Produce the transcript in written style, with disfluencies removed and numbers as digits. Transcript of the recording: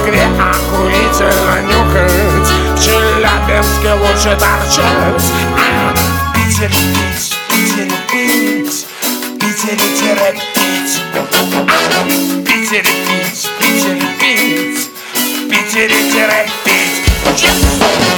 Москве охуительно нюхать, в Челябинске лучше торчать. В Питере пить, в Питере пить, в Питере пить. В Питере пить, в Питере пить, в Питере пить.